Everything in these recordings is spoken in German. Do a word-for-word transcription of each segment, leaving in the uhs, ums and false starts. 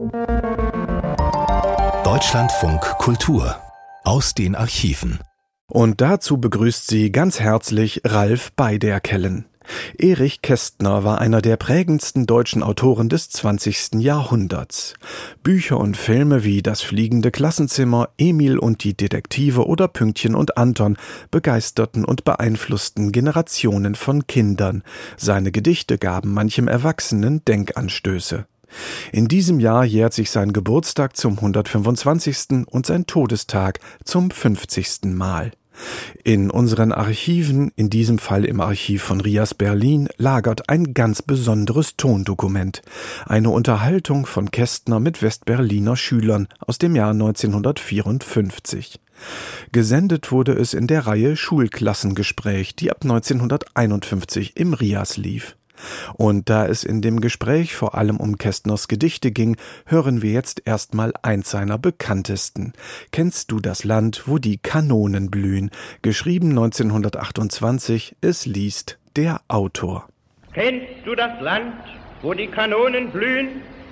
Deutschlandfunk Kultur aus den Archiven. Und dazu begrüßt sie ganz herzlich Ralf Beiderkellen. Erich Kästner war einer der prägendsten deutschen Autoren des zwanzigsten Jahrhunderts. Bücher und Filme wie Das fliegende Klassenzimmer, Emil und die Detektive oder Pünktchen und Anton begeisterten und beeinflussten Generationen von Kindern. Seine Gedichte gaben manchem Erwachsenen Denkanstöße. In diesem Jahr jährt sich sein Geburtstag zum hundertfünfundzwanzigsten und sein Todestag zum fünfzigsten Mal. In unseren Archiven, in diesem Fall im Archiv von Rias Berlin, lagert ein ganz besonderes Tondokument. Eine Unterhaltung von Kästner mit Westberliner Schülern aus dem Jahr neunzehnhundertvierundfünfzig. Gesendet wurde es in der Reihe Schulklassengespräch, die ab neunzehnhunderteinundfünfzig im Rias lief. Und da es in dem Gespräch vor allem um Kästners Gedichte ging, hören wir jetzt erstmal eins seiner bekanntesten. Kennst du das Land, wo die Kanonen blühen? Geschrieben neunzehnhundertachtundzwanzig, es liest der Autor. Kennst du das Land, wo die Kanonen blühen?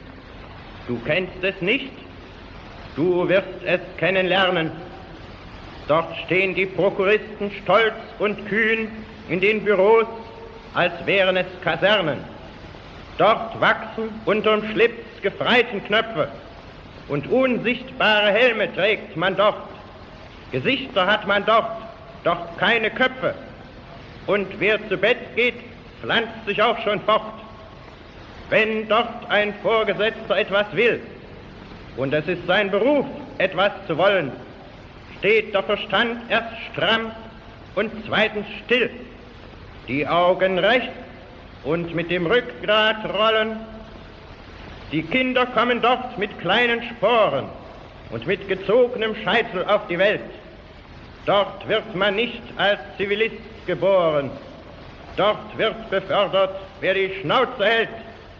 Du kennst es nicht, du wirst es kennenlernen. Dort stehen die Prokuristen stolz und kühn in den Büros, als wären es Kasernen. Dort wachsen unterm Schlips gefreiten Knöpfe und unsichtbare Helme trägt man dort. Gesichter hat man dort, doch keine Köpfe. Und wer zu Bett geht, pflanzt sich auch schon fort. Wenn dort ein Vorgesetzter etwas will, und es ist sein Beruf, etwas zu wollen, steht der Verstand erst stramm und zweitens still. Die Augen rechts und mit dem Rückgrat rollen. Die Kinder kommen dort mit kleinen Sporen und mit gezogenem Scheitel auf die Welt. Dort wird man nicht als Zivilist geboren. Dort wird befördert, wer die Schnauze hält.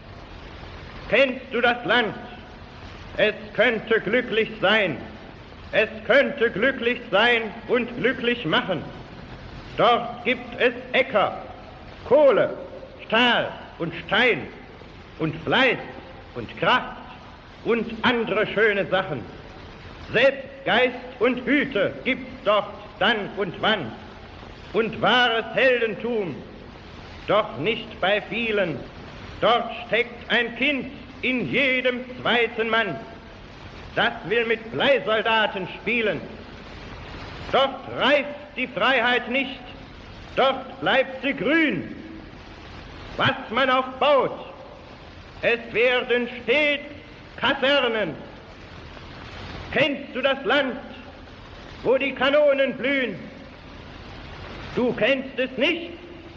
Kennst du das Land? Es könnte glücklich sein. Es könnte glücklich sein und glücklich machen. Dort gibt es Äcker, Kohle, Stahl und Stein und Fleiß und Kraft und andere schöne Sachen. Selbst Geist und Güte gibt's dort dann und wann und wahres Heldentum, doch nicht bei vielen. Dort steckt ein Kind in jedem zweiten Mann. Das will mit Bleisoldaten spielen. Dort reift die Freiheit nicht, dort bleibt sie grün. Was man auch baut, es werden stets Kasernen. Kennst du das Land, wo die Kanonen blühen? Du kennst es nicht,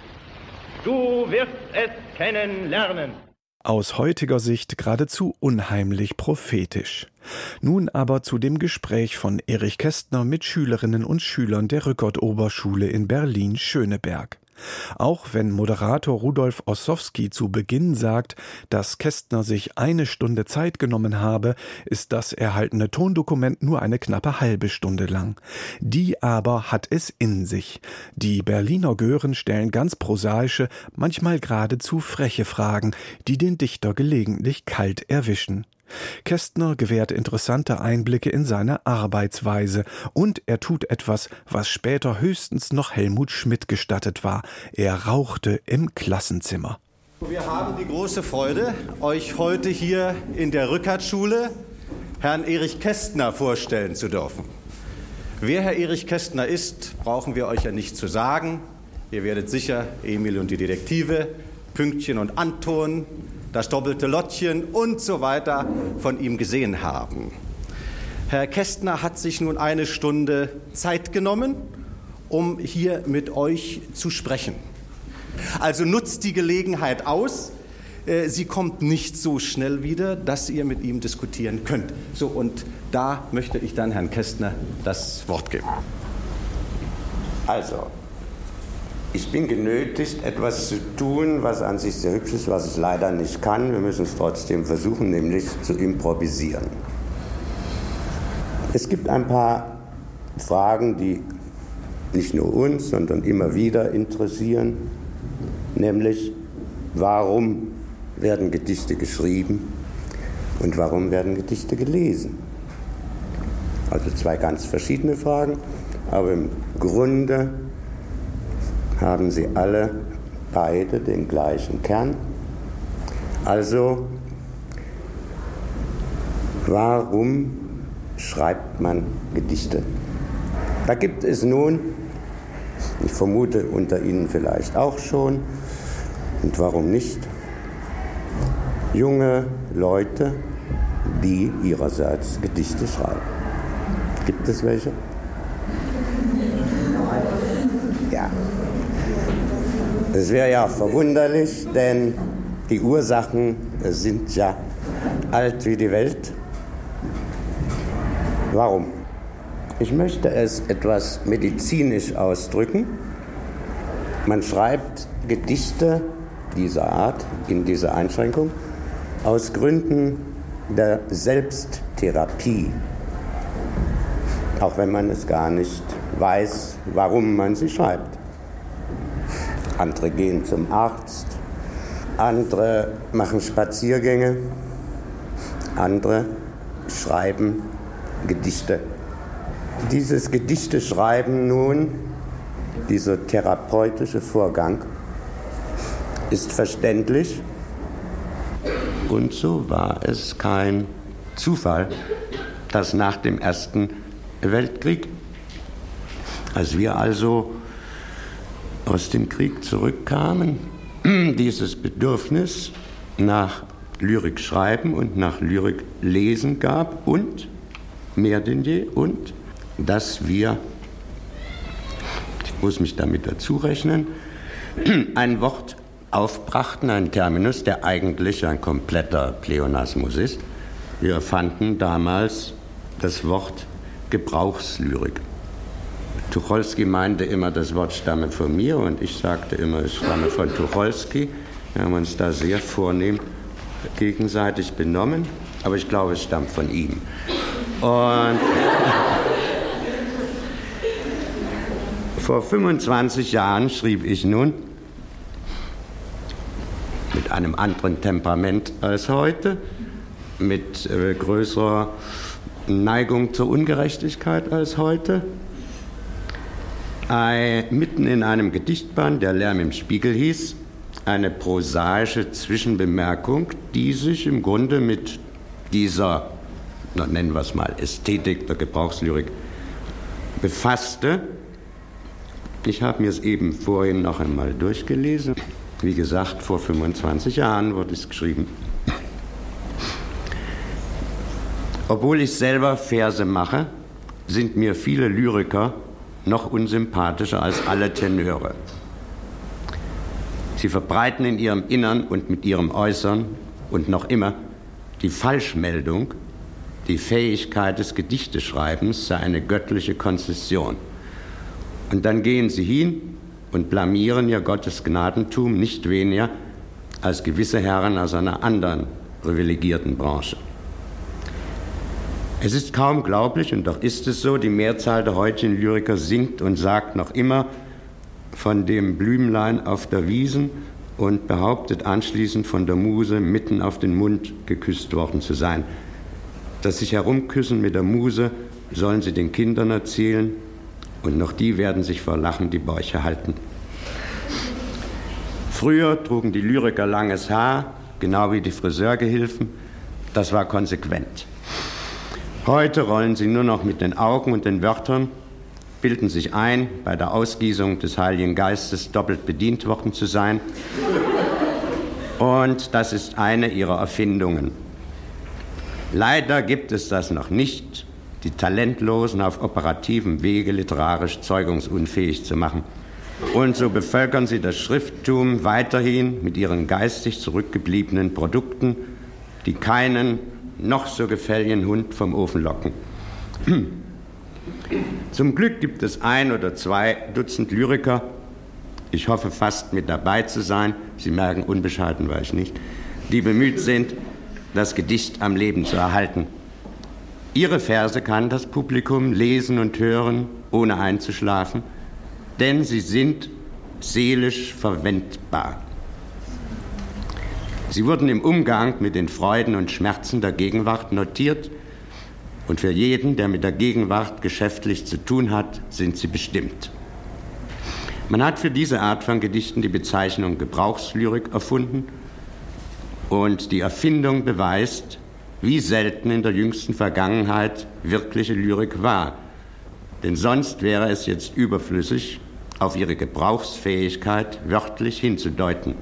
du wirst es kennenlernen. Aus heutiger Sicht geradezu unheimlich prophetisch. Nun aber zu dem Gespräch von Erich Kästner mit Schülerinnen und Schülern der Rückert-Oberschule in Berlin-Schöneberg. Auch wenn Moderator Rudolf Ossowski zu Beginn sagt, dass Kästner sich eine Stunde Zeit genommen habe, ist das erhaltene Tondokument nur eine knappe halbe Stunde lang. Die aber hat es in sich. Die Berliner Gören stellen ganz prosaische, manchmal geradezu freche Fragen, die den Dichter gelegentlich kalt erwischen. Kästner gewährt interessante Einblicke in seine Arbeitsweise und er tut etwas, was später höchstens noch Helmut Schmidt gestattet war. Er rauchte im Klassenzimmer. Wir haben die große Freude, euch heute hier in der Rückert-Schule Herrn Erich Kästner vorstellen zu dürfen. Wer Herr Erich Kästner ist, brauchen wir euch ja nicht zu sagen. Ihr werdet sicher Emil und die Detektive, Pünktchen und Anton, das doppelte Lottchen und so weiter von ihm gesehen haben. Herr Kästner hat sich nun eine Stunde Zeit genommen, um hier mit euch zu sprechen. Also nutzt die Gelegenheit aus. Sie kommt nicht so schnell wieder, dass ihr mit ihm diskutieren könnt. So, und da möchte ich dann Herrn Kästner das Wort geben. Also, ich bin genötigt, etwas zu tun, was an sich sehr hübsch ist, was ich leider nicht kann. Wir müssen es trotzdem versuchen, nämlich zu improvisieren. Es gibt ein paar Fragen, die nicht nur uns, sondern immer wieder interessieren, nämlich, warum werden Gedichte geschrieben Und warum werden Gedichte gelesen? Also zwei ganz verschiedene Fragen, aber im Grunde haben sie alle beide den gleichen Kern. Also, warum schreibt man Gedichte? Da gibt es nun, ich vermute unter Ihnen vielleicht auch schon, und warum nicht, junge Leute, die ihrerseits Gedichte schreiben. Gibt es welche? Ja. Es wäre ja verwunderlich, denn die Ursachen sind ja alt wie die Welt. Warum? Ich möchte es etwas medizinisch ausdrücken. Man schreibt Gedichte dieser Art, in dieser Einschränkung, aus Gründen der Selbsttherapie. Auch wenn man es gar nicht weiß, warum man sie schreibt. Andere gehen zum Arzt, andere machen Spaziergänge, andere schreiben Gedichte. Dieses Gedichteschreiben nun, dieser therapeutische Vorgang, ist verständlich. Und so war es kein Zufall, dass nach dem Ersten Weltkrieg, als wir also aus dem Krieg zurückkamen, dieses Bedürfnis nach Lyrik schreiben und nach Lyrik lesen gab und, mehr denn je, und dass wir, ich muss mich damit dazu rechnen, ein Wort aufbrachten, einen Terminus, der eigentlich ein kompletter Pleonasmus ist. Wir fanden damals das Wort Gebrauchslyrik. Tucholsky meinte immer, das Wort stamme von mir, und ich sagte immer, es stamme von Tucholsky. Wir haben uns da sehr vornehm gegenseitig benommen, aber ich glaube, es stammt von ihm. Und vor fünfundzwanzig Jahren schrieb ich nun, mit einem anderen Temperament als heute, mit äh, größerer Neigung zur Ungerechtigkeit als heute, äh, mitten in einem Gedichtband, der Lärm im Spiegel hieß, eine prosaische Zwischenbemerkung, die sich im Grunde mit dieser, na, nennen wir es mal, Ästhetik der Gebrauchslyrik befasste. Ich habe mir es eben vorhin noch einmal durchgelesen. Wie gesagt, vor fünfundzwanzig Jahren wurde es geschrieben. Obwohl ich selber Verse mache, sind mir viele Lyriker noch unsympathischer als alle Tenöre. Sie verbreiten in ihrem Innern und mit ihrem Äußern und noch immer die Falschmeldung, die Fähigkeit des Gedichteschreibens sei eine göttliche Konzession. Und dann gehen sie hin und blamieren ihr Gottesgnadentum nicht weniger als gewisse Herren aus einer anderen privilegierten Branche. Es ist kaum glaublich, und doch ist es so, die Mehrzahl der heutigen Lyriker singt und sagt noch immer von dem Blümlein auf der Wiesen und behauptet anschließend von der Muse mitten auf den Mund geküsst worden zu sein. Das sich herumküssen mit der Muse sollen sie den Kindern erzählen, und noch die werden sich vor Lachen die Bäuche halten. Früher trugen die Lyriker langes Haar, genau wie die Friseurgehilfen. Das war konsequent. Heute rollen sie nur noch mit den Augen und den Wörtern, bilden sich ein, bei der Ausgießung des Heiligen Geistes doppelt bedient worden zu sein. Und das ist eine ihrer Erfindungen. Leider gibt es das noch nicht, die Talentlosen auf operativem Wege literarisch zeugungsunfähig zu machen. Und so bevölkern sie das Schrifttum weiterhin mit ihren geistig zurückgebliebenen Produkten, die keinen noch so gefälligen Hund vom Ofen locken. Zum Glück gibt es ein oder zwei Dutzend Lyriker, ich hoffe fast mit dabei zu sein, Sie merken, unbescheiden war ich nicht, die bemüht sind, das Gedicht am Leben zu erhalten. Ihre Verse kann das Publikum lesen und hören, ohne einzuschlafen, denn sie sind seelisch verwendbar. Sie wurden im Umgang mit den Freuden und Schmerzen der Gegenwart notiert und für jeden, der mit der Gegenwart geschäftlich zu tun hat, sind sie bestimmt. Man hat für diese Art von Gedichten die Bezeichnung Gebrauchslyrik erfunden und die Erfindung beweist, wie selten in der jüngsten Vergangenheit wirkliche Lyrik war. Denn sonst wäre es jetzt überflüssig, auf ihre Gebrauchsfähigkeit wörtlich hinzudeuten.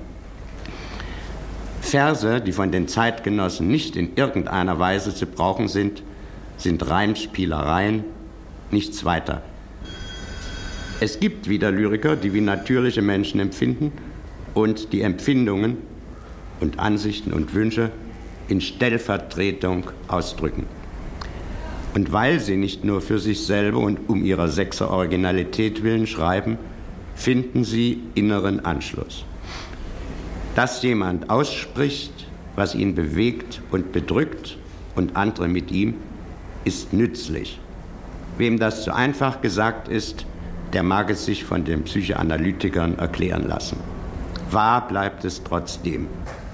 Verse, die von den Zeitgenossen nicht in irgendeiner Weise zu brauchen sind, sind Reimspielereien, nichts weiter. Es gibt wieder Lyriker, die wie natürliche Menschen empfinden und die Empfindungen und Ansichten und Wünsche in Stellvertretung ausdrücken. Und weil sie nicht nur für sich selber und um ihrer Sechser Originalität willen schreiben, finden sie inneren Anschluss. Dass jemand ausspricht, was ihn bewegt und bedrückt und andere mit ihm, ist nützlich. Wem das zu einfach gesagt ist, der mag es sich von den Psychoanalytikern erklären lassen. Wahr bleibt es trotzdem.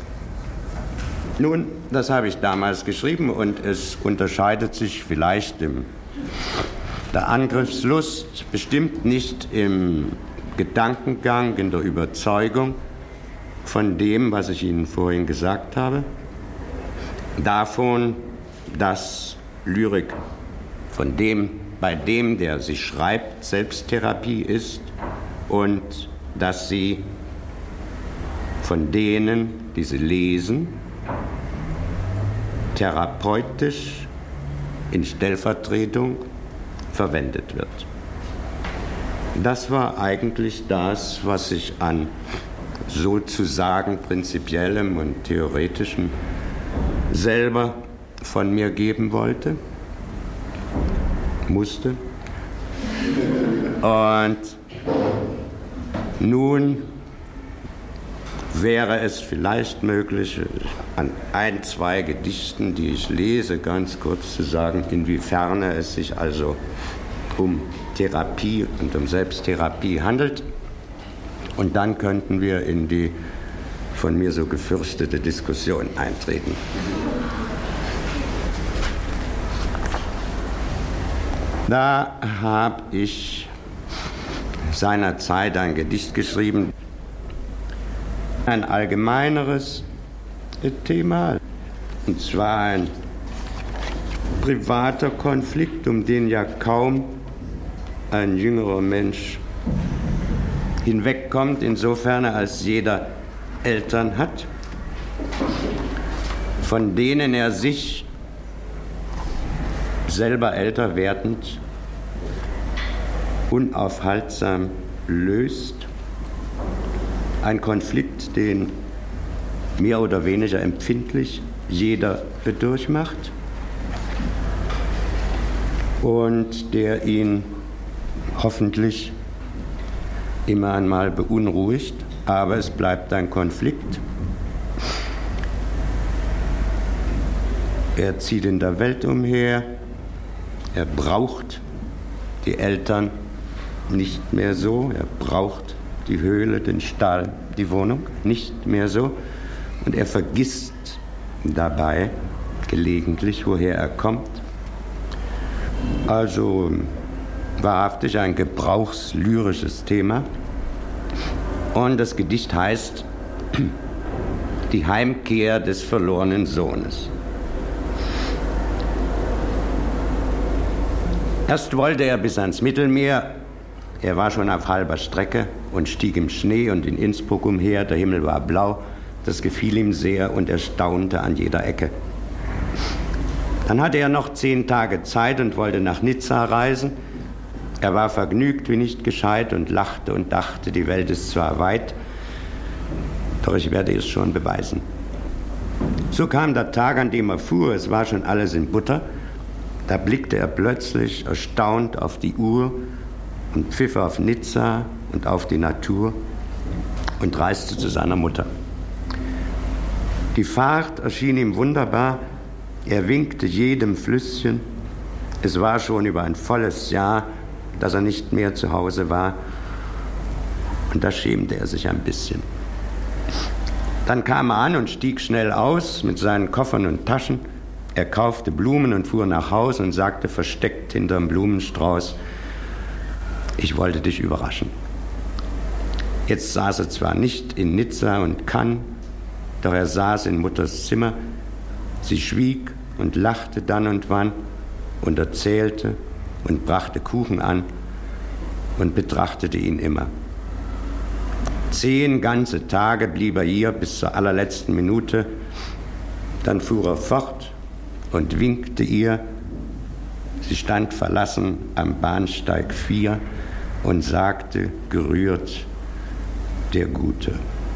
Nun, das habe ich damals geschrieben und es unterscheidet sich vielleicht in der Angriffslust, bestimmt nicht im Gedankengang, in der Überzeugung von dem, was ich Ihnen vorhin gesagt habe, davon, dass Lyrik von dem, bei dem, der sie schreibt, Selbsttherapie ist und dass sie von denen, die sie lesen, therapeutisch in Stellvertretung verwendet wird. Das war eigentlich das, was ich an sozusagen prinzipiellem und theoretischem selber von mir geben wollte, musste. Und nun wäre es vielleicht möglich, an ein, zwei Gedichten, die ich lese, ganz kurz zu sagen, inwiefern es sich also um Therapie und um Selbsttherapie handelt. Und dann könnten wir in die von mir so gefürchtete Diskussion eintreten. Da habe ich seinerzeit ein Gedicht geschrieben, ein allgemeineres Thema, und zwar ein privater Konflikt, um den ja kaum ein jüngerer Mensch hinwegkommt, insofern als jeder Eltern hat, von denen er sich selber älter werdend unaufhaltsam löst. Ein Konflikt, den mehr oder weniger empfindlich jeder durchmacht und der ihn hoffentlich immer einmal beunruhigt, aber es bleibt ein Konflikt. Er zieht in der Welt umher, er braucht die Eltern nicht mehr so, er braucht die Höhle, den Stall, die Wohnung nicht mehr so und er vergisst dabei gelegentlich, woher er kommt. Also wahrhaftig ein gebrauchslyrisches Thema. Und das Gedicht heißt Die Heimkehr des verlorenen Sohnes. Erst wollte er bis ans Mittelmeer. Er war schon auf halber Strecke und stieg im Schnee und in Innsbruck umher. Der Himmel war blau. Das gefiel ihm sehr und er staunte an jeder Ecke. Dann hatte er noch zehn Tage Zeit und wollte nach Nizza reisen. Er war vergnügt wie nicht gescheit und lachte und dachte, die Welt ist zwar weit, doch ich werde es schon beweisen. So kam der Tag, an dem er fuhr, es war schon alles in Butter. Da blickte er plötzlich erstaunt auf die Uhr und pfiff auf Nizza und auf die Natur und reiste zu seiner Mutter. Die Fahrt erschien ihm wunderbar, er winkte jedem Flüsschen. Es war schon über ein volles Jahr, dass er nicht mehr zu Hause war und da schämte er sich ein bisschen. Dann kam er an und stieg schnell aus mit seinen Koffern und Taschen. Er kaufte Blumen und fuhr nach Haus und sagte versteckt hinterm Blumenstrauß: Ich wollte dich überraschen. Jetzt saß er zwar nicht in Nizza und Cannes, doch er saß in Mutters Zimmer. Sie schwieg und lachte dann und wann und erzählte und brachte Kuchen an und betrachtete ihn immer. Zehn ganze Tage blieb er hier bis zur allerletzten Minute. Dann fuhr er fort und winkte ihr. Sie stand verlassen am Bahnsteig vier und sagte gerührt: Der Gute.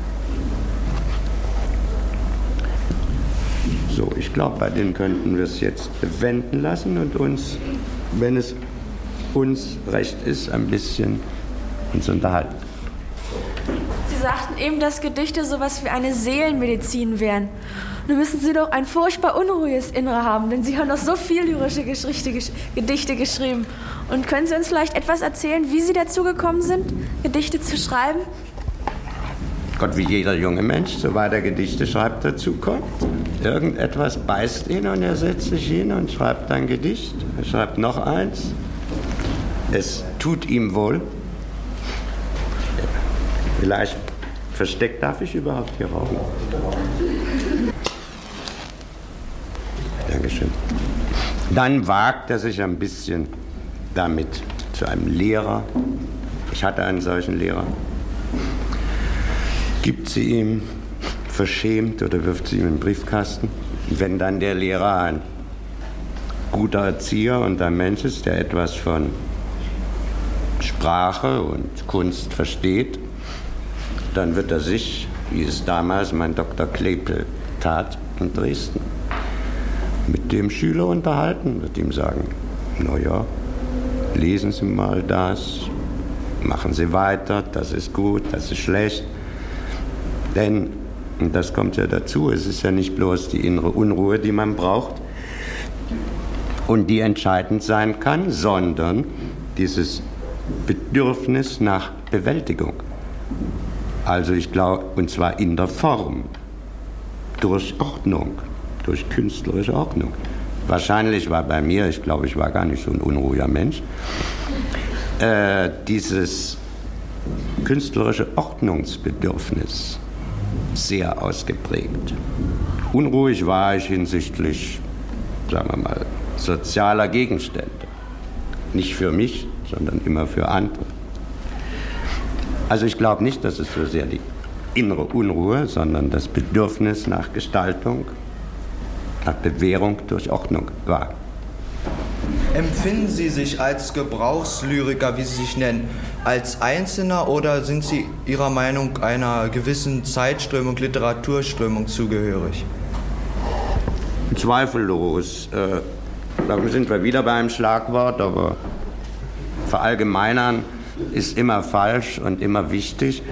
So, ich glaube, bei denen könnten wir es jetzt bewenden lassen und uns, wenn es uns recht ist, ein bisschen uns unterhalten. Sie sagten eben, dass Gedichte sowas wie eine Seelenmedizin wären. Nun müssen Sie doch ein furchtbar unruhiges Innere haben, denn Sie haben doch so viel lyrische Geschichte, Gedichte geschrieben. Und können Sie uns vielleicht etwas erzählen, wie Sie dazu gekommen sind, Gedichte zu schreiben? Gott, wie jeder junge Mensch, soweit er Gedichte schreibt, dazu kommt. Irgendetwas beißt ihn und er setzt sich hin und schreibt ein Gedicht. Er schreibt noch eins. Es tut ihm wohl. Vielleicht versteckt, darf ich überhaupt hier rauchen? Dankeschön. Dann wagt er sich ein bisschen damit zu einem Lehrer. Ich hatte einen solchen Lehrer. Gibt sie ihm verschämt oder wirft sie ihm in den Briefkasten. Wenn dann der Lehrer ein guter Erzieher und ein Mensch ist, der etwas von Sprache und Kunst versteht, dann wird er sich, wie es damals mein Doktor Klepel tat in Dresden, mit dem Schüler unterhalten, wird ihm sagen: Na ja, lesen Sie mal das, machen Sie weiter, das ist gut, das ist schlecht. Denn, und das kommt ja dazu, es ist ja nicht bloß die innere Unruhe, die man braucht und die entscheidend sein kann, sondern dieses Bedürfnis nach Bewältigung. Also ich glaube, und zwar in der Form, durch Ordnung, durch künstlerische Ordnung. Wahrscheinlich war bei mir, ich glaube, ich war gar nicht so ein unruhiger Mensch, äh, dieses künstlerische Ordnungsbedürfnis sehr ausgeprägt. Unruhig war ich hinsichtlich, sagen wir mal, sozialer Gegenstände. Nicht für mich, sondern immer für andere. Also ich glaube nicht, dass es so sehr die innere Unruhe, sondern das Bedürfnis nach Gestaltung, nach Bewährung durch Ordnung war. Empfinden Sie sich als Gebrauchslyriker, wie Sie sich nennen, als Einzelner oder sind Sie Ihrer Meinung einer gewissen Zeitströmung, Literaturströmung zugehörig? Zweifellos. Äh, da sind wir wieder bei einem Schlagwort, aber verallgemeinern ist immer falsch und immer wichtig.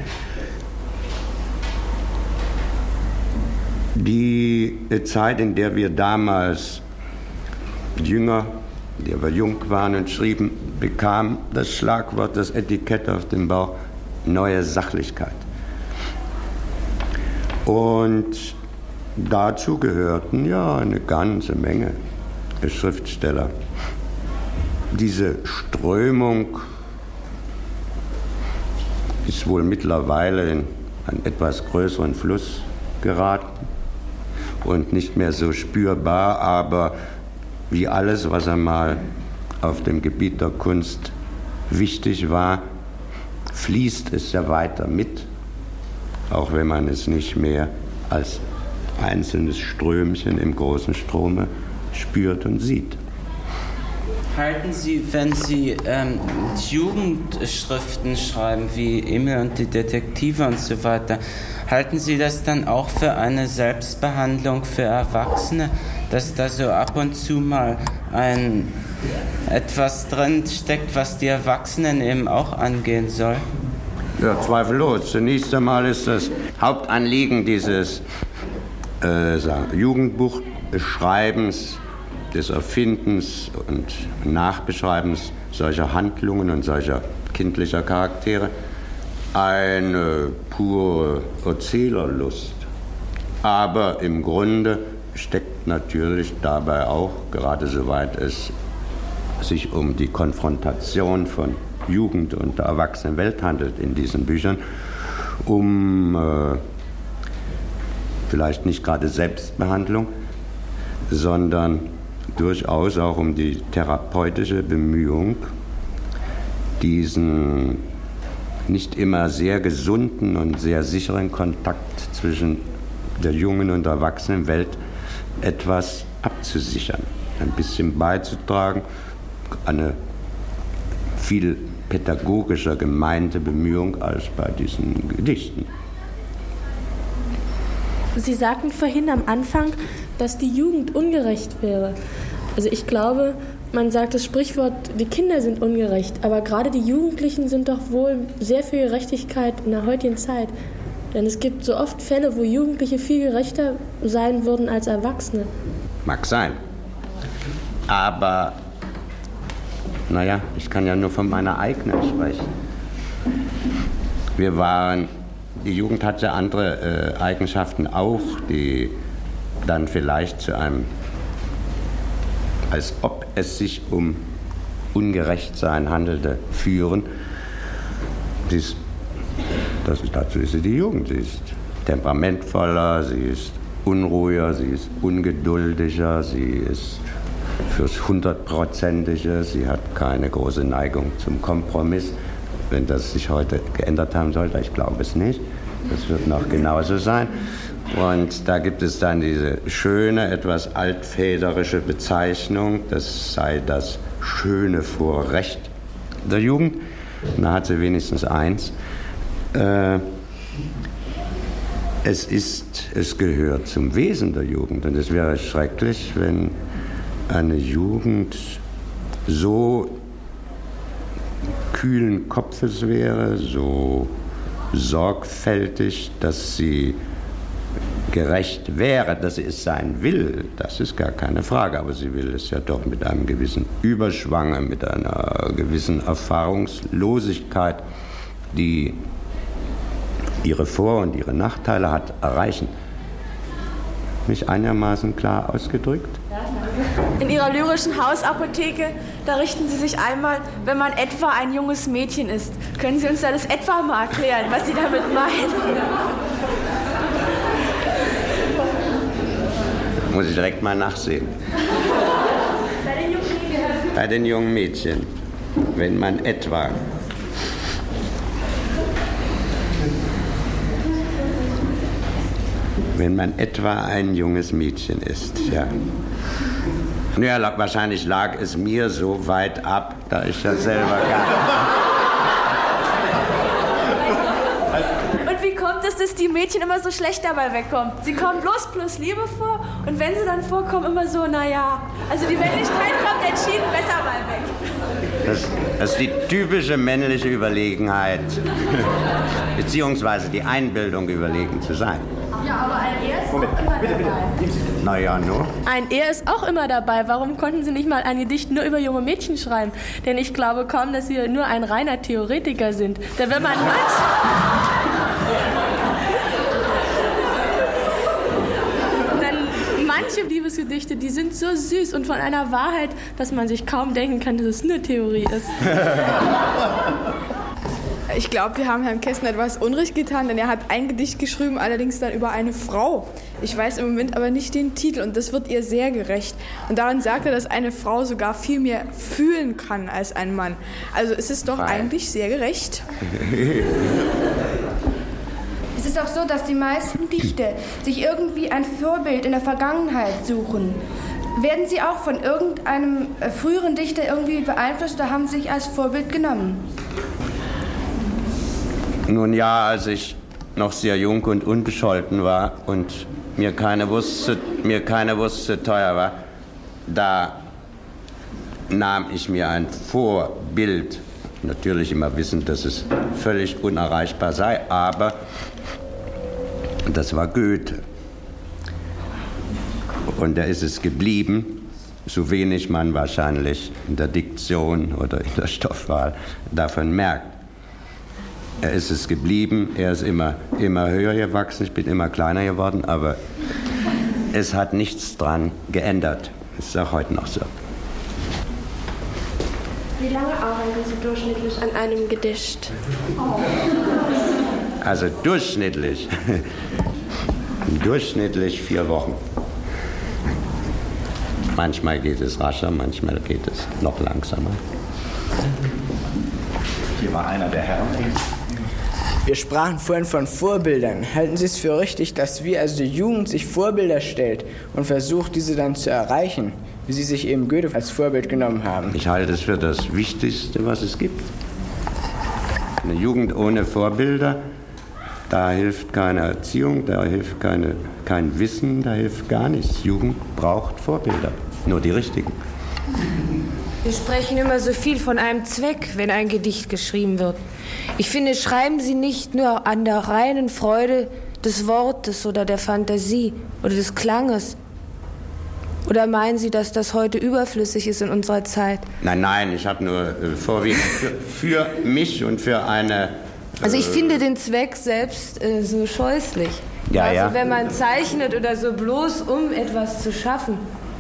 Die Zeit, in der wir damals jünger, in der wir jung waren und schrieben, bekam das Schlagwort, das Etikett auf dem Bauch, neue Sachlichkeit. Und dazu gehörten ja eine ganze Menge Schriftsteller. Diese Strömung ist wohl mittlerweile in einen etwas größeren Fluss geraten und nicht mehr so spürbar, aber wie alles, was einmal auf dem Gebiet der Kunst wichtig war, fließt es ja weiter mit, auch wenn man es nicht mehr als einzelnes Strömchen im großen Strome spürt und sieht. Halten Sie, wenn Sie ähm, Jugendschriften schreiben, wie Emil und die Detektive und so weiter, halten Sie das dann auch für eine Selbstbehandlung für Erwachsene, dass da so ab und zu mal ein etwas drin steckt, was die Erwachsenen eben auch angehen soll? Ja, zweifellos. Zunächst einmal ist das Hauptanliegen dieses äh, Jugendbuchschreibens, des Erfindens und Nachbeschreibens solcher Handlungen und solcher kindlicher Charaktere eine pure Erzählerlust. Aber im Grunde steckt natürlich dabei auch, gerade soweit es sich um die Konfrontation von Jugend und der Erwachsenenwelt handelt in diesen Büchern, um äh, vielleicht nicht gerade Selbstbehandlung, sondern durchaus auch um die therapeutische Bemühung, diesen nicht immer sehr gesunden und sehr sicheren Kontakt zwischen der jungen und der Erwachsenenwelt etwas abzusichern, ein bisschen beizutragen, eine viel pädagogischer gemeinte Bemühung als bei diesen Gedichten. Sie sagten vorhin am Anfang, dass die Jugend ungerecht wäre. Also ich glaube, man sagt das Sprichwort, die Kinder sind ungerecht, aber gerade die Jugendlichen sind doch wohl sehr für Gerechtigkeit in der heutigen Zeit. Denn es gibt so oft Fälle, wo Jugendliche viel gerechter sein würden als Erwachsene. Mag sein. Aber, naja, ich kann ja nur von meiner eigenen sprechen. Wir waren, die Jugend hatte andere äh, Eigenschaften auch, die dann vielleicht zu einem, als ob es sich um Ungerechtsein handelte, führen. Dies, das, dazu ist sie die Jugend. Sie ist temperamentvoller, sie ist unruhiger, sie ist ungeduldiger, sie ist fürs Hundertprozentige, sie hat keine große Neigung zum Kompromiss. Wenn das sich heute geändert haben sollte, ich glaube es nicht. Das wird noch genauso sein. Und da gibt es dann diese schöne, etwas altväterische Bezeichnung, das sei das schöne Vorrecht der Jugend. Und da hat sie wenigstens eins. Äh, es ist, es gehört zum Wesen der Jugend. Und es wäre schrecklich, wenn eine Jugend so kühlen Kopfes wäre, so sorgfältig, dass sie gerecht wäre, dass sie es sein will, das ist gar keine Frage, aber sie will es ja doch mit einem gewissen Überschwang, mit einer gewissen Erfahrungslosigkeit, die ihre Vor- und ihre Nachteile hat, erreichen. Nicht einigermaßen klar ausgedrückt? In Ihrer lyrischen Hausapotheke, da richten Sie sich einmal, wenn man etwa ein junges Mädchen ist. Können Sie uns da das etwa mal erklären, was Sie damit meinen? Muss ich direkt mal nachsehen. Bei den jungen Mädchen. Bei den jungen Mädchen. Wenn man etwa wenn man etwa ein junges Mädchen ist, ja. Ja, wahrscheinlich lag es mir so weit ab, da ich ja selber gar Und wie kommt es, dass die Mädchen immer so schlecht dabei wegkommen? Sie kommen bloß plus Liebe vor und wenn sie dann vorkommen, immer so, naja. Also die Männlichkeit kommt entschieden besser mal weg. Das, das ist die typische männliche Überlegenheit, beziehungsweise die Einbildung, überlegen zu sein. Ja, aber ein Er ist Moment, auch immer bitte, dabei. Bitte. Naja, nur. Ein Er ist auch immer dabei. Warum konnten Sie nicht mal ein Gedicht nur über junge Mädchen schreiben? Denn ich glaube kaum, dass Sie nur ein reiner Theoretiker sind. Da wird man manch... Denn manche Liebesgedichte, die sind so süß und von einer Wahrheit, dass man sich kaum denken kann, dass es nur Theorie ist. Ich glaube, wir haben Herrn Kästner etwas Unrecht getan, denn er hat ein Gedicht geschrieben, allerdings dann über eine Frau. Ich weiß im Moment aber nicht den Titel und das wird ihr sehr gerecht. Und darin sagt er, dass eine Frau sogar viel mehr fühlen kann als ein Mann. Also es ist doch Nein. eigentlich sehr gerecht. Es ist auch so, dass die meisten Dichter sich irgendwie ein Vorbild in der Vergangenheit suchen. Werden Sie auch von irgendeinem früheren Dichter irgendwie beeinflusst oder haben Sie sich als Vorbild genommen? Nun ja, als ich noch sehr jung und unbescholten war und mir keine Wurst, mir keine Wurst zu teuer war, da nahm ich mir ein Vorbild, natürlich immer wissend, dass es völlig unerreichbar sei, aber das war Goethe. Und da ist es geblieben, so wenig man wahrscheinlich in der Diktion oder in der Stoffwahl davon merkt. Er ist es geblieben, er ist immer, immer höher gewachsen, ich bin immer kleiner geworden, aber es hat nichts dran geändert. Das ist auch heute noch so. Wie lange arbeiten Sie durchschnittlich an einem Gedicht? Also durchschnittlich, durchschnittlich vier Wochen. Manchmal geht es rascher, manchmal geht es noch langsamer. Hier war einer der Herren. Wir sprachen vorhin von Vorbildern. Halten Sie es für richtig, dass wir, also die Jugend, sich Vorbilder stellt und versucht, diese dann zu erreichen, wie Sie sich eben Goethe als Vorbild genommen haben? Ich halte es für das Wichtigste, was es gibt. Eine Jugend ohne Vorbilder, da hilft keine Erziehung, da hilft keine, kein Wissen, da hilft gar nichts. Jugend braucht Vorbilder, nur die richtigen. Wir sprechen immer so viel von einem Zweck, wenn ein Gedicht geschrieben wird. Ich finde, schreiben Sie nicht nur an der reinen Freude des Wortes oder der Fantasie oder des Klanges. Oder meinen Sie, dass das heute überflüssig ist in unserer Zeit? Nein, nein, ich habe nur äh, vorwiegend für, für mich und für eine... Äh, also ich finde den Zweck selbst äh, so scheußlich. Ja, also ja. wenn man zeichnet oder so bloß, um etwas zu schaffen.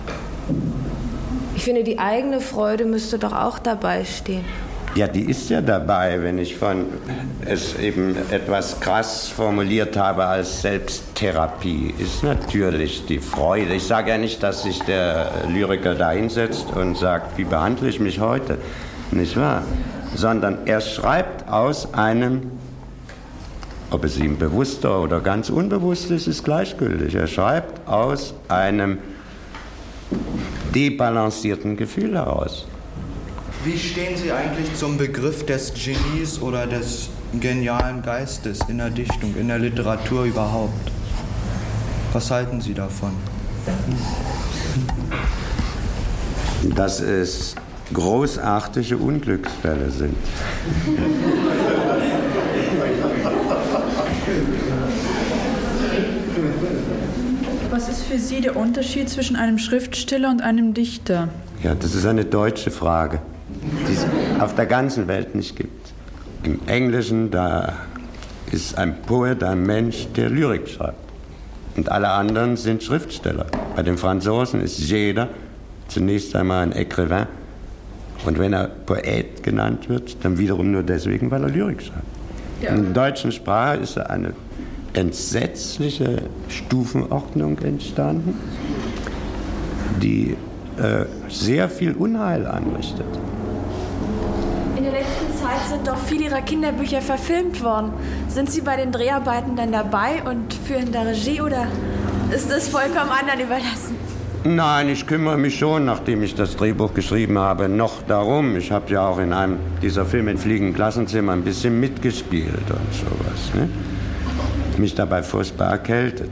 Ich finde, die eigene Freude müsste doch auch dabei stehen. Ja, die ist ja dabei, wenn ich von es eben etwas krass formuliert habe als Selbsttherapie, ist natürlich die Freude. Ich sage ja nicht, dass sich der Lyriker da hinsetzt und sagt, wie behandle ich mich heute, nicht wahr? Sondern er schreibt aus einem, ob es ihm bewusster oder ganz unbewusst ist, ist gleichgültig. Er schreibt aus einem debalancierten Gefühl heraus. Wie stehen Sie eigentlich zum Begriff des Genies oder des genialen Geistes in der Dichtung, in der Literatur überhaupt? Was halten Sie davon? Dass es großartige Unglücksfälle sind. Was ist für Sie der Unterschied zwischen einem Schriftsteller und einem Dichter? Ja, das ist eine deutsche Frage, die es auf der ganzen Welt nicht gibt. Im Englischen, da ist ein Poet ein Mensch, der Lyrik schreibt. Und alle anderen sind Schriftsteller. Bei den Franzosen ist jeder zunächst einmal ein Écrivain. Und wenn er Poet genannt wird, dann wiederum nur deswegen, weil er Lyrik schreibt. Ja. In der deutschen Sprache ist eine entsetzliche Stufenordnung entstanden, die äh, sehr viel Unheil anrichtet. In der letzten Zeit sind doch viele Ihrer Kinderbücher verfilmt worden. Sind Sie bei den Dreharbeiten dann dabei und führen da Regie oder ist das vollkommen anderen überlassen? Nein, ich kümmere mich schon, nachdem ich das Drehbuch geschrieben habe, noch darum. Ich habe ja auch in einem dieser Filme in Fliegenden Klassenzimmer ein bisschen mitgespielt und sowas. Ne? Mich dabei furchtbar erkältet.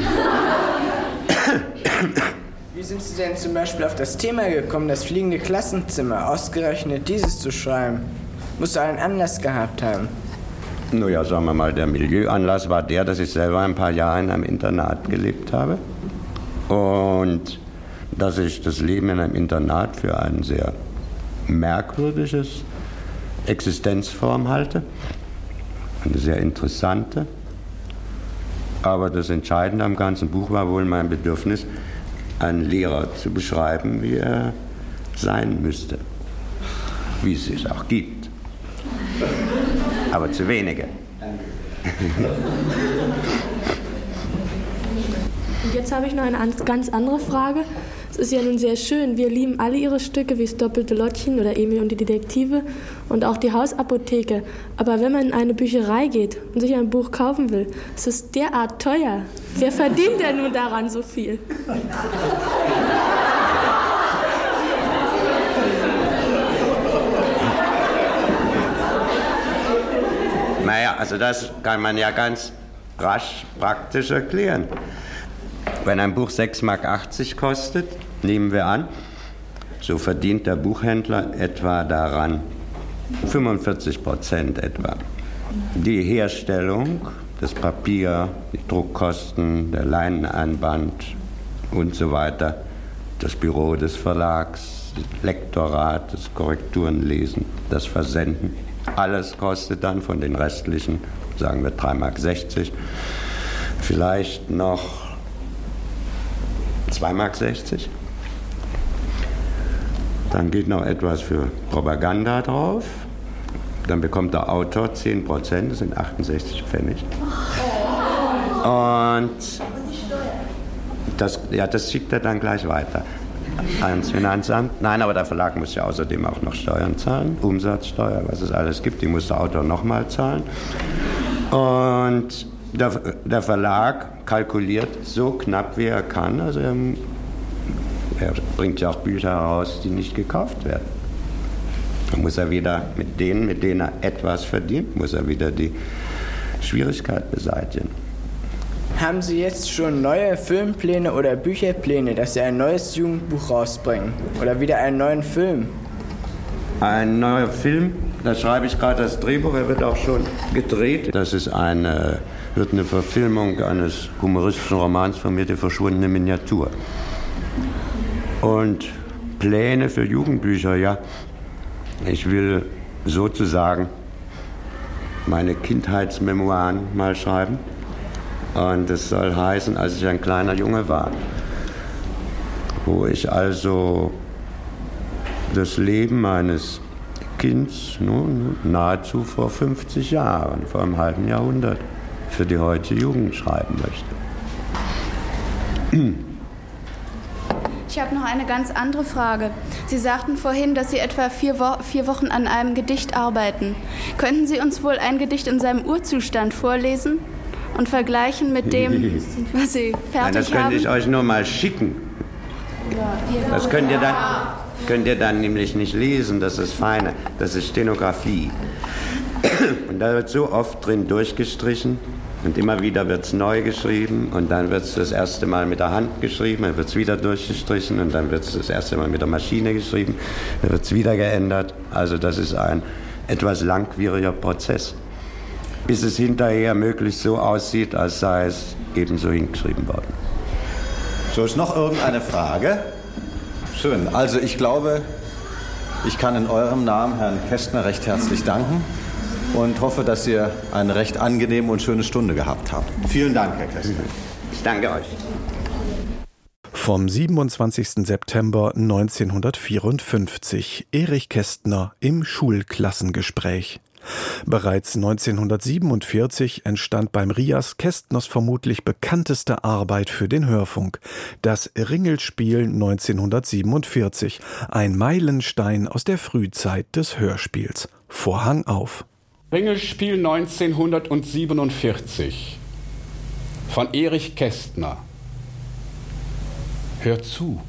Wie sind Sie denn zum Beispiel auf das Thema gekommen, das fliegende Klassenzimmer, ausgerechnet dieses zu schreiben? Muss doch einen Anlass gehabt haben. Naja, sagen wir mal, der Milieuanlass war der, dass ich selber ein paar Jahre in einem Internat gelebt habe. Und dass ich das Leben in einem Internat für ein sehr merkwürdiges Existenzform halte. Eine sehr interessante. Aber das Entscheidende am ganzen Buch war wohl mein Bedürfnis, einen Lehrer zu beschreiben, wie er sein müsste. Wie es es auch gibt. Aber zu wenige. Und jetzt habe ich noch eine ganz andere Frage. Es ist ja nun sehr schön, wir lieben alle Ihre Stücke, wie das Doppelte Lottchen oder Emil und die Detektive und auch die Hausapotheke. Aber wenn man in eine Bücherei geht und sich ein Buch kaufen will, ist es derart teuer. Wer verdient denn nun daran so viel? Naja, also das kann man ja ganz rasch praktisch erklären. Wenn ein Buch sechs Mark achtzig kostet, nehmen wir an, so verdient der Buchhändler etwa daran fünfundvierzig Prozent etwa. Die Herstellung, das Papier, die Druckkosten, der Leineneinband und so weiter, das Büro des Verlags, das Lektorat, das Korrekturenlesen, das Versenden, Alles kostet dann von den restlichen, sagen wir drei Mark sechzig, vielleicht noch zwei Mark sechzig. Dann geht noch etwas für Propaganda drauf. Dann bekommt der Autor zehn Prozent, das sind achtundsechzig Pfennig. Und das, ja, das schickt er dann gleich weiter ans Finanzamt. Nein, aber der Verlag muss ja außerdem auch noch Steuern zahlen, Umsatzsteuer, was es alles gibt, die muss der Autor nochmal zahlen. Und der, der Verlag kalkuliert so knapp, wie er kann. Also er, er bringt ja auch Bücher heraus, die nicht gekauft werden. Dann muss er wieder mit denen, mit denen er etwas verdient, muss er wieder die Schwierigkeit beseitigen. Haben Sie jetzt schon neue Filmpläne oder Bücherpläne, dass Sie ein neues Jugendbuch rausbringen? Oder wieder einen neuen Film? Ein neuer Film, da schreibe ich gerade das Drehbuch, er wird auch schon gedreht. Das ist eine, wird eine Verfilmung eines humoristischen Romans von mir, Die verschwundene Miniatur. Und Pläne für Jugendbücher, ja. Ich will sozusagen meine Kindheitsmemoiren mal schreiben. Und das soll heißen, als ich ein kleiner Junge war, wo ich also das Leben meines Kindes nun, nahezu vor fünfzig Jahren, vor einem halben Jahrhundert, für die heutige Jugend schreiben möchte. Ich habe noch eine ganz andere Frage. Sie sagten vorhin, dass Sie etwa vier, Wo- vier Wochen an einem Gedicht arbeiten. Könnten Sie uns wohl ein Gedicht in seinem Urzustand vorlesen und vergleichen mit dem, was Sie fertig Nein, das könnte haben? ich euch nur mal schicken. Das könnt ihr, dann, könnt ihr dann nämlich nicht lesen, das ist feine, das ist Stenografie. Und da wird so oft drin durchgestrichen und immer wieder wird es neu geschrieben und dann wird es das erste Mal mit der Hand geschrieben, dann wird es wieder durchgestrichen und dann wird es das erste Mal mit der Maschine geschrieben, dann wird es wieder geändert. Also das ist ein etwas langwieriger Prozess, bis es hinterher möglichst so aussieht, als sei es ebenso hingeschrieben worden. So, ist noch irgendeine Frage? Schön. Also ich glaube, ich kann in eurem Namen Herrn Kästner recht herzlich danken und hoffe, dass ihr eine recht angenehme und schöne Stunde gehabt habt. Vielen Dank, Herr Kästner. Ich danke euch. Vom siebenundzwanzigsten September neunzehnhundertvierundfünfzig. Erich Kästner im Schulklassengespräch. Bereits neunzehnhundertsiebenundvierzig entstand beim R I A S Kästners vermutlich bekannteste Arbeit für den Hörfunk, das Ringelspiel neunzehnhundertsiebenundvierzig, ein Meilenstein aus der Frühzeit des Hörspiels. Vorhang auf. Ringelspiel neunzehnhundertsiebenundvierzig von Erich Kästner. Hört zu.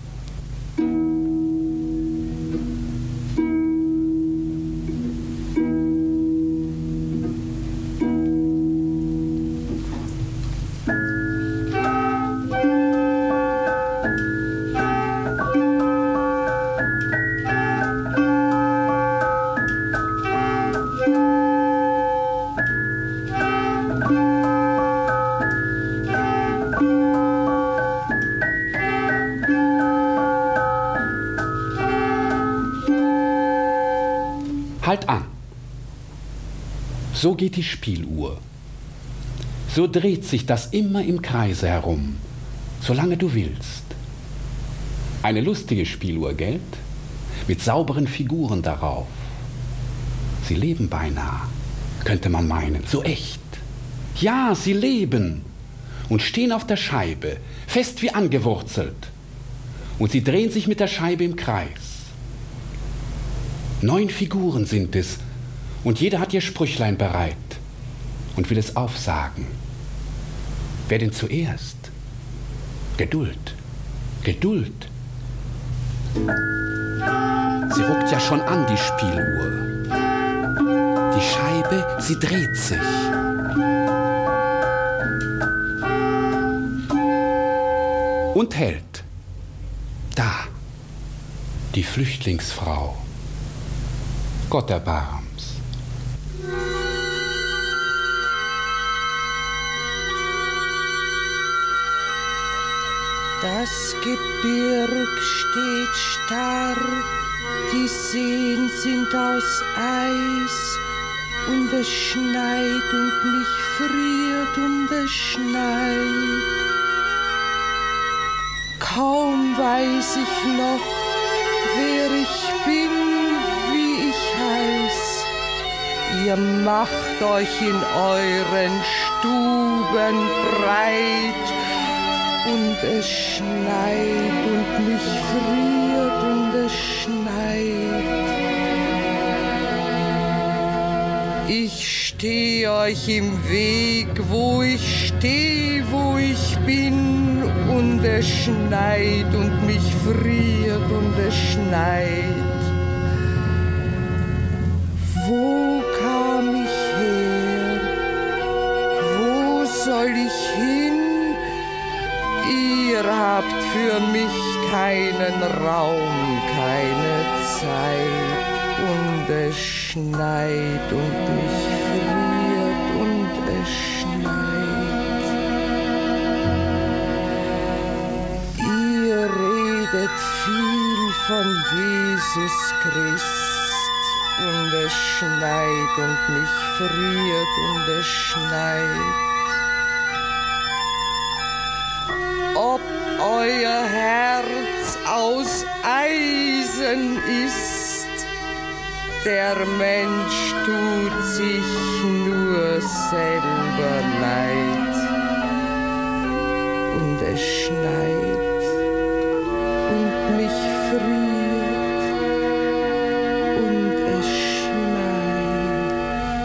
Halt an. So geht die Spieluhr. So dreht sich das immer im Kreise herum, solange du willst. Eine lustige Spieluhr, gell? Mit sauberen Figuren darauf. Sie leben beinahe, könnte man meinen, so echt. Ja, sie leben und stehen auf der Scheibe, fest wie angewurzelt. Und sie drehen sich mit der Scheibe im Kreis. Neun Figuren sind es, und jeder hat ihr Sprüchlein bereit und will es aufsagen. Wer denn zuerst? Geduld, Geduld. Sie ruckt ja schon an, die Spieluhr. Die Scheibe, sie dreht sich. Und hält. Da, die Flüchtlingsfrau. Gott erbarm's. Das Gebirg steht starr, die Seen sind aus Eis, und es schneit und mich friert und es schneit. Kaum weiß ich noch, wer ich bin, wie ich heiß. Ihr macht euch in euren Stuben breit, und es schneit und mich friert und es schneit. Ich steh euch im Weg, wo ich steh, wo ich bin, und es schneit und mich friert und es schneit. Wo kam ich her? Wo soll ich hin? Ihr habt für mich keinen Raum, keine Zeit, und es schneit und mich friert und es schneit. Ihr redet viel von Jesus Christ, und es schneit und mich friert und es schneit. Ob euer Herz aus Eisen ist, der Mensch tut sich nur selber leid. Und es schneit und mich friert und es schneit.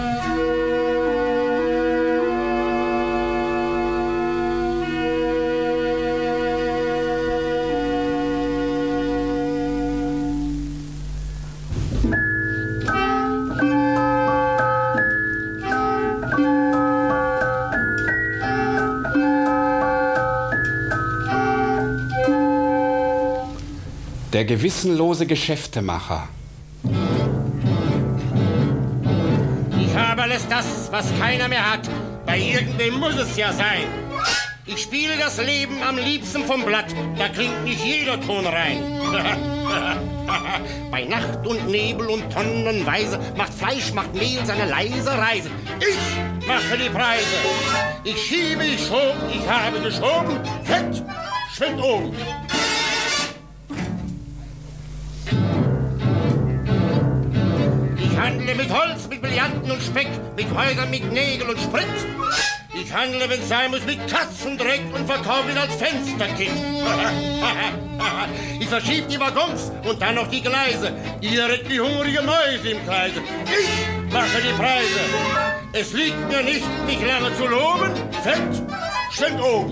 Der gewissenlose Geschäftemacher. Ich habe alles das, was keiner mehr hat. Bei irgendwem muss es ja sein. Ich spiele das Leben am liebsten vom Blatt. Da klingt nicht jeder Ton rein. Bei Nacht und Nebel und tonnenweise macht Fleisch, macht Mehl seine leise Reise. Ich mache die Preise. Ich schiebe, ich schob, ich habe geschoben. Fett schwimmt oben. Ich handle mit Holz, mit Brillanten und Speck, mit Häusern, mit Nägel und Sprit. Ich handle, wenn es sein muss, mit Katzendreck und verkaufe ihn als Fensterkit. Ich verschieb die Waggons und dann noch die Gleise. Ihr reckt wie hungrige Mäuse im Kreise. Ich mache die Preise. Es liegt mir nicht, mich lange zu loben. Fett schwimmt oben.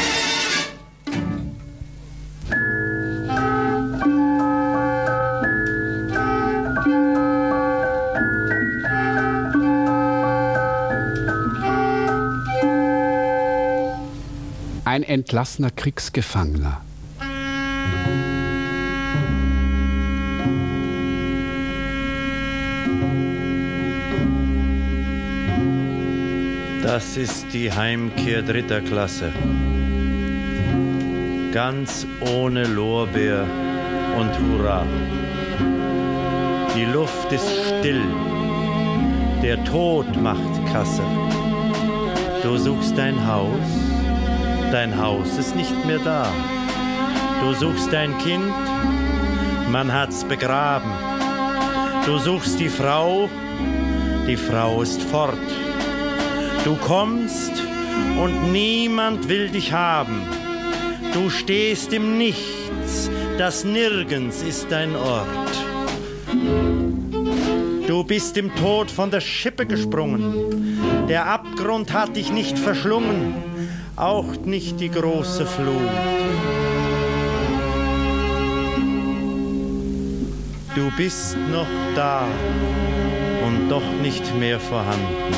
Ein entlassener Kriegsgefangener. Das ist die Heimkehr dritter Klasse. Ganz ohne Lorbeer und Hurra. Die Luft ist still. Der Tod macht Kasse. Du suchst dein Haus. Dein Haus ist nicht mehr da. Du suchst dein Kind, man hat's begraben. Du suchst die Frau, die Frau ist fort. Du kommst und niemand will dich haben. Du stehst im Nichts, das Nirgends ist dein Ort. Du bist im Tod von der Schippe gesprungen. Der Abgrund hat dich nicht verschlungen. Auch nicht die große Flut. Du bist noch da und doch nicht mehr vorhanden.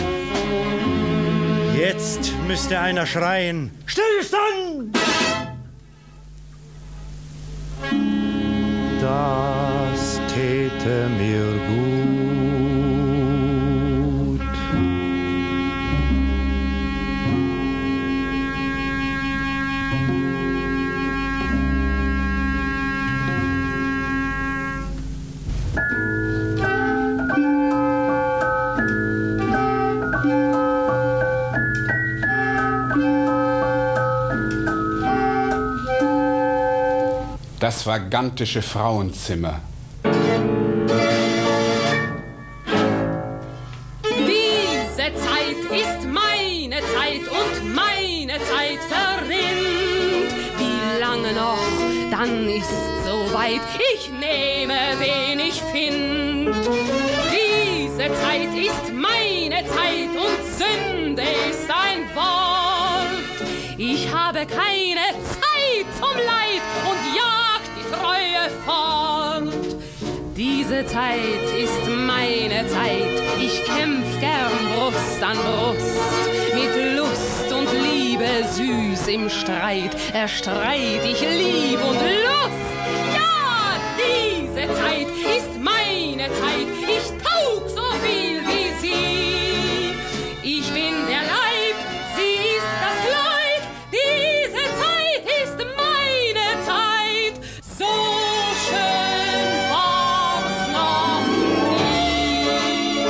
Jetzt müsste einer schreien: Stillstand! Das täte mir gut. Das vagantische Frauenzimmer. Diese Zeit ist meine Zeit und meine Zeit verrinnt. Wie lange noch, dann ist soweit, ich nehme, wen ich find. Diese Zeit ist meine Zeit und Sünde ist ein Wort. Ich habe keine Zeit zum Leid und jag die Treue fort. Diese Zeit ist meine Zeit, ich kämpf gern Brust an Brust. Mit Lust und Liebe süß im Streit, erstreit ich Lieb und Lust. Ja, diese Zeit ist meine Zeit, ich taug so viel wie sie. Ich bin der Leib, sie ist das Kleid, diese Zeit ist meine Zeit. So schön war's noch nie.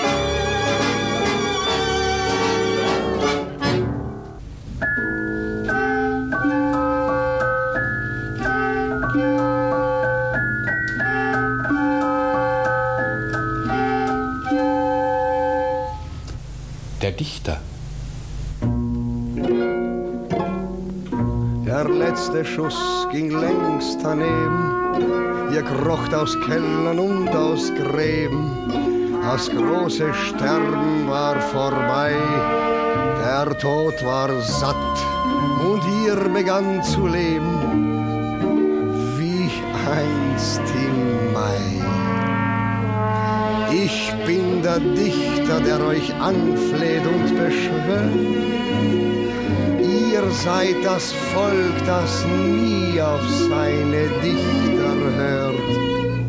Der Dichter. Der letzte Schuss ging längst daneben. Ihr krocht aus Kellern und aus Gräben. Das große Sterben war vorbei. Der Tod war satt und ihr begann zu leben. Wie einst im Mai. Ich bin der Dichter, der euch anfleht und beschwört. Ihr seid das Volk, das nie auf seine Dichter hört.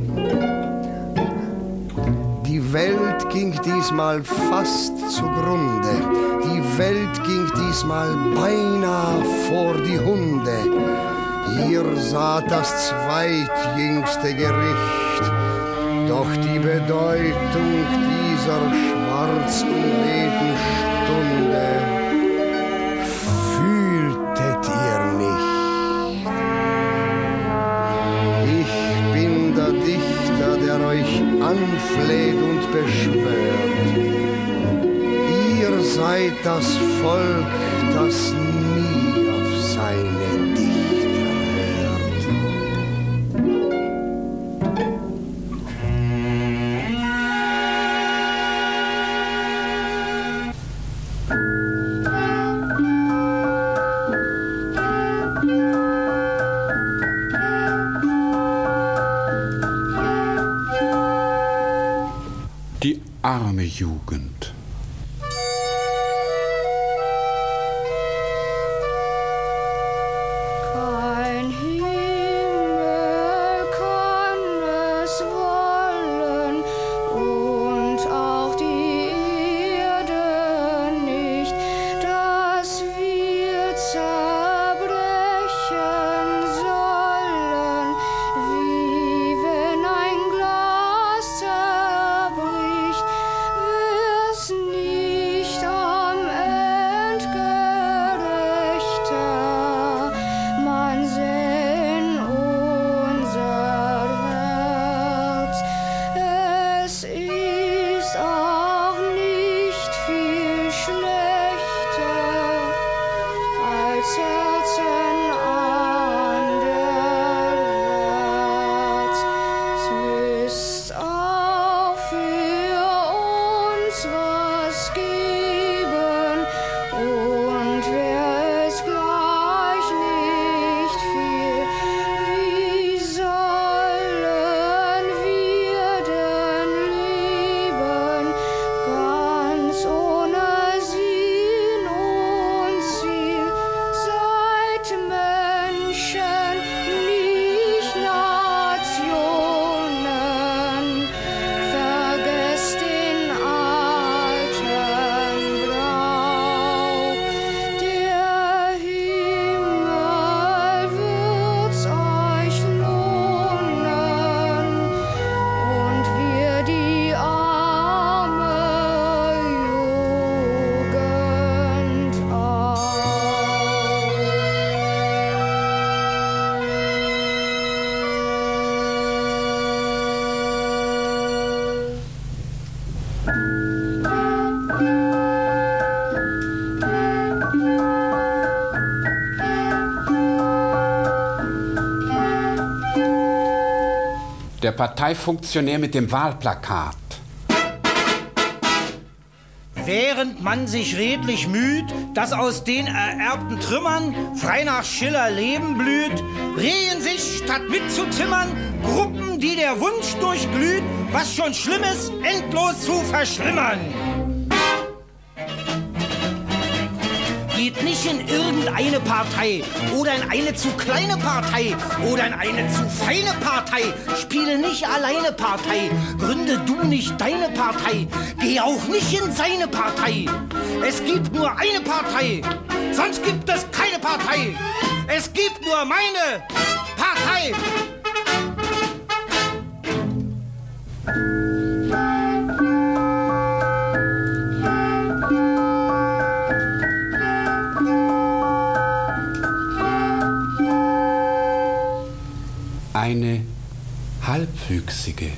Die Welt ging diesmal fast zugrunde. Die Welt ging diesmal beinahe vor die Hunde. Ihr saht das zweitjüngste Gericht. Doch die Bedeutung dieser schwarz-unwehten Stunde fühltet ihr nicht. Ich bin der Dichter, der euch anfleht und beschwört. Ihr seid das Volk, das nie auf seine Dichter hört. Die arme Jugend. Kein Himmel kann es wollen und auch die Erde nicht, dass wir zerbrechen sollen, wie wenn ein Glas zerbricht, wir's der Parteifunktionär mit dem Wahlplakat. Während man sich redlich müht, dass aus den ererbten Trümmern frei nach Schiller Leben blüht, rehen sich, statt mitzuzimmern, Gruppen, die der Wunsch durchglüht, was schon schlimm ist, endlos zu verschlimmern. Geht nicht in irgendeine Partei oder in eine zu kleine Partei oder in eine zu feine Partei. Spiele nicht alleine Partei, gründe du nicht deine Partei. Geh auch nicht in seine Partei. Es gibt nur eine Partei, sonst gibt es keine Partei. Es gibt nur meine Partei. Eine Halbwüchsige.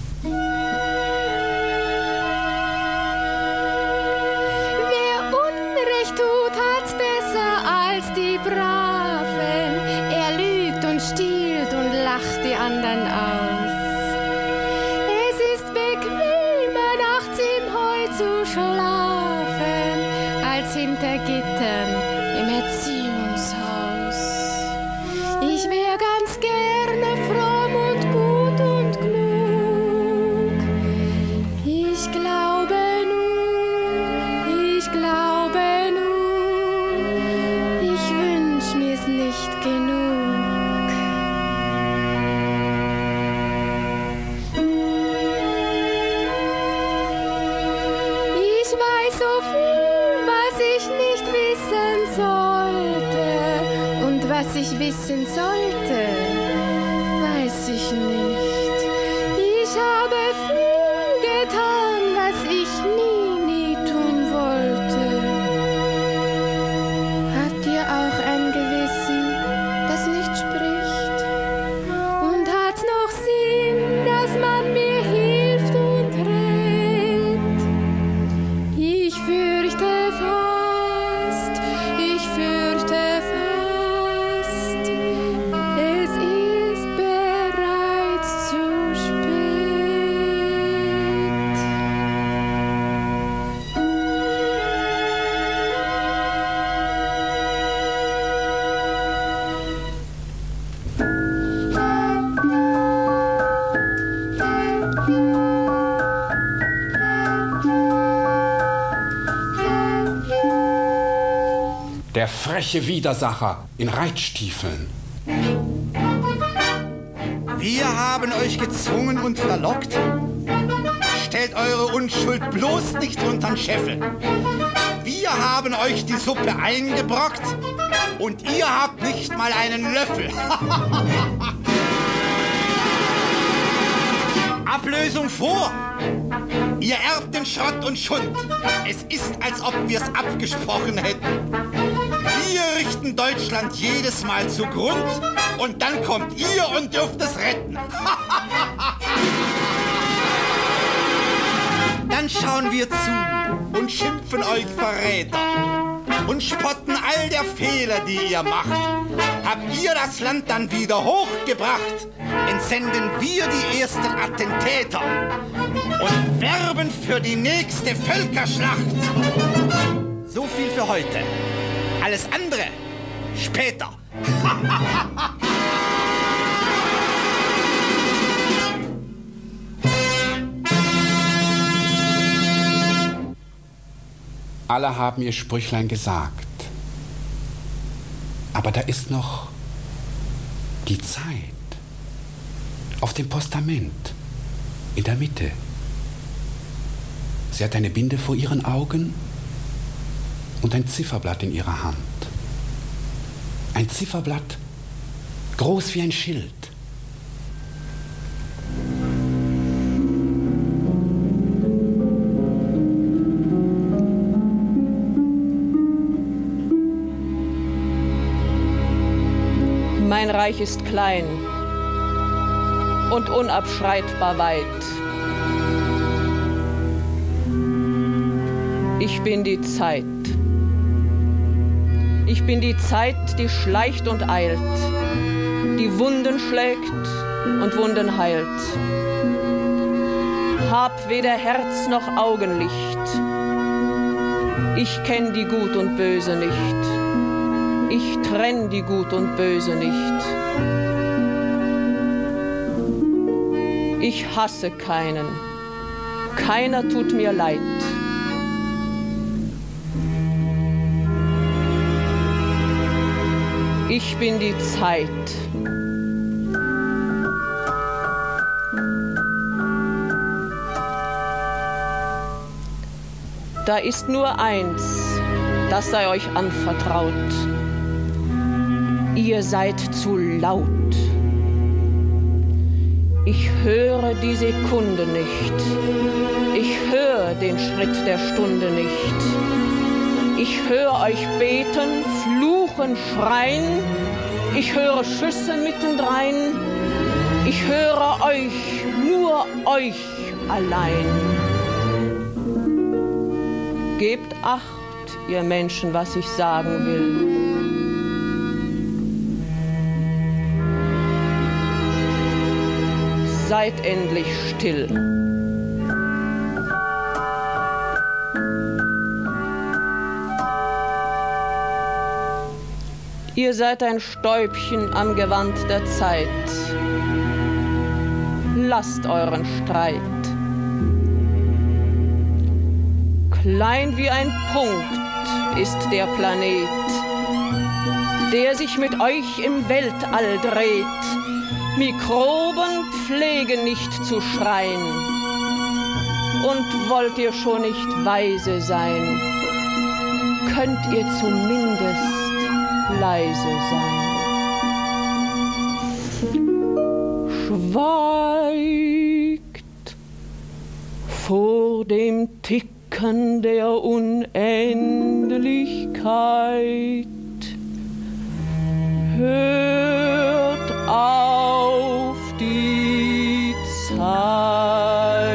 Wer Unrecht tut, hat's besser als die Braven. Er lügt und stiehlt und lacht die anderen aus. Es ist bequemer, nachts im Heu zu schlafen, als hinter Gittern im Erziehungshaus. Ich wär ganz gerne fromm und gut und klug. Ich glaube nur, ich glaube nur, ich wünsch mir's nicht genug. Ich weiß so viel, was ich nicht wissen sollte. Und was ich wissen sollte, weiß ich nicht. Ich habe viel getan, was ich nie, nie tun wollte. Habt ihr auch ein Gewissen, das nicht spricht? Und hat's noch Sinn, dass man mir hilft und rät? Ich fürchte fast, ich fürchte fast, es ist bereits zu spät. Der freche Widersacher in Reitstiefeln. Wir haben euch gezwungen und verlockt. Stellt eure Unschuld bloß nicht untern Scheffel. Wir haben euch die Suppe eingebrockt und ihr habt nicht mal einen Löffel. Ablösung vor! Ihr erbt den Schrott und Schund. Es ist, als ob wir's abgesprochen hätten. Wir richten Deutschland jedes Mal zugrund und dann kommt ihr und dürft es retten. Dann schauen wir zu und schimpfen euch Verräter und spotten all der Fehler, die ihr macht. Habt ihr das Land dann wieder hochgebracht, entsenden wir die ersten Attentäter und werben für die nächste Völkerschlacht. So viel für heute. Alles andere später. Alle haben ihr Sprüchlein gesagt. Aber da ist noch die Zeit. Auf dem Postament. In der Mitte. Sie hat eine Binde vor ihren Augen und ein Zifferblatt in ihrer Hand. Ein Zifferblatt, groß wie ein Schild. Mein Reich ist klein und unabschreitbar weit. Ich bin die Zeit. Ich bin die Zeit, die schleicht und eilt, die Wunden schlägt und Wunden heilt. Hab weder Herz noch Augenlicht. Ich kenn die Gut und Böse nicht. Ich trenn die Gut und Böse nicht. Ich hasse keinen. Keiner tut mir leid. Ich bin die Zeit. Da ist nur eins, das sei euch anvertraut. Ihr seid zu laut. Ich höre die Sekunde nicht. Ich höre den Schritt der Stunde nicht. Ich höre euch beten, fluchen, schreien. Ich höre Schüsse mittendrein. Ich höre euch, nur euch allein. Gebt Acht, ihr Menschen, was ich sagen will. Seid endlich still. Ihr seid ein Stäubchen am Gewand der Zeit. Lasst euren Streit. Klein wie ein Punkt ist der Planet, der sich mit euch im Weltall dreht. Mikroben pflegen nicht zu schreien. Und wollt ihr schon nicht weise sein, könnt ihr zumindest leise sein. Schweigt vor dem Ticken der Unendlichkeit. Hört auf die Zeit.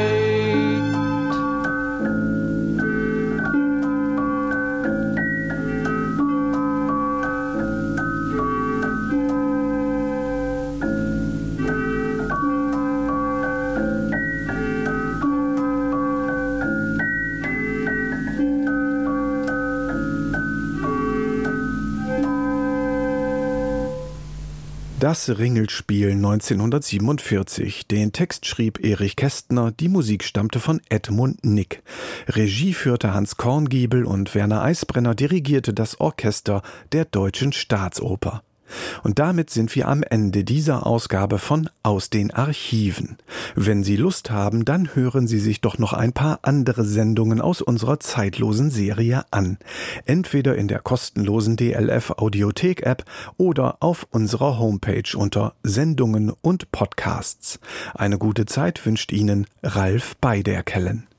Das Ringelspiel neunzehnhundertsiebenundvierzig. Den Text schrieb Erich Kästner, die Musik stammte von Edmund Nick. Regie führte Hans Korngiebel und Werner Eisbrenner dirigierte das Orchester der Deutschen Staatsoper. Und damit sind wir am Ende dieser Ausgabe von Aus den Archiven. Wenn Sie Lust haben, dann hören Sie sich doch noch ein paar andere Sendungen aus unserer zeitlosen Serie an. Entweder in der kostenlosen D L F Audiothek App oder auf unserer Homepage unter Sendungen und Podcasts. Eine gute Zeit wünscht Ihnen Ralf Beiderkellen.